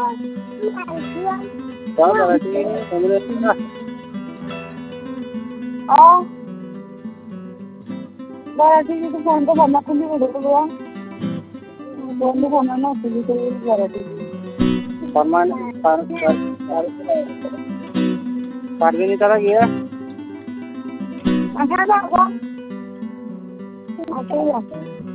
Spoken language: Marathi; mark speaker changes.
Speaker 1: Tahu berarti kemudian
Speaker 2: berarti itu phone तो भरना खुली हो गई तो phone तो भरना ना खुली तो berarti
Speaker 1: perman Parvini तरह गया
Speaker 2: अच्छा ना आता है